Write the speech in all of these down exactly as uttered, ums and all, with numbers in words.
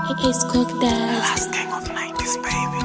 It's cooked that. Last king of nineties, baby.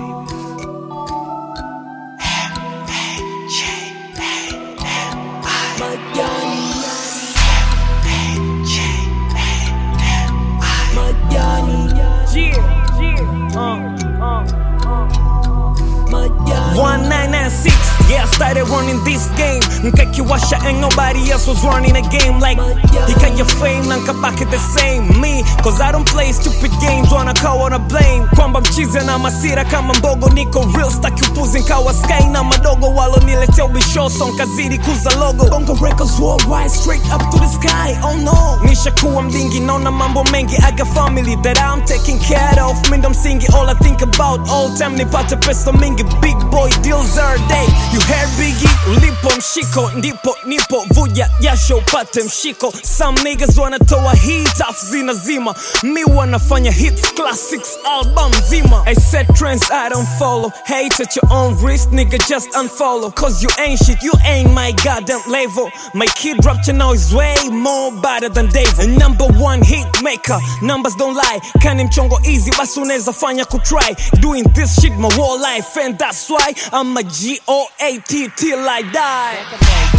M A J A M I. Madani, M A J A M I. Madani, Yeah, yeah, uh, uh, uh. Madani. one nine nine six, yeah, I started running this game. Nkakiwasha and nobody else was running a game like Hikaya fame, nankabaki the same me, cause I don't play stupid games, wanaka wanna blame kwamba mchize na masira kama mbogo, niko real staki upuzi nkawa sky na madogo walo niletea ubishoso nkazidi kuza logo. Bongo records worldwide straight up to the sky, oh no. Nishakuwa mdingi naona mambo mengi, I got family that I'm taking care of. Mindo msingi all I think about all time, nipate pesa mingi, big boy deals every day. You heard Biggie, ulipo mshiko ndipo nipo, vuja jasho upate mshiko. Some niggas wanatoa hit afu zinazima, mi wanafanya hits classics album zima. I set trends I don't follow, hate at your own risk nigga, just unfollow, cause you ain't shit, you ain't my goddamn level. My kid rapture now is way more better than Dave, and number one hit maker, numbers don't lie. Kani mchongo easy basi unaweza fanya kutry, doing this shit my whole life and that's why I'm a G O A T till I die.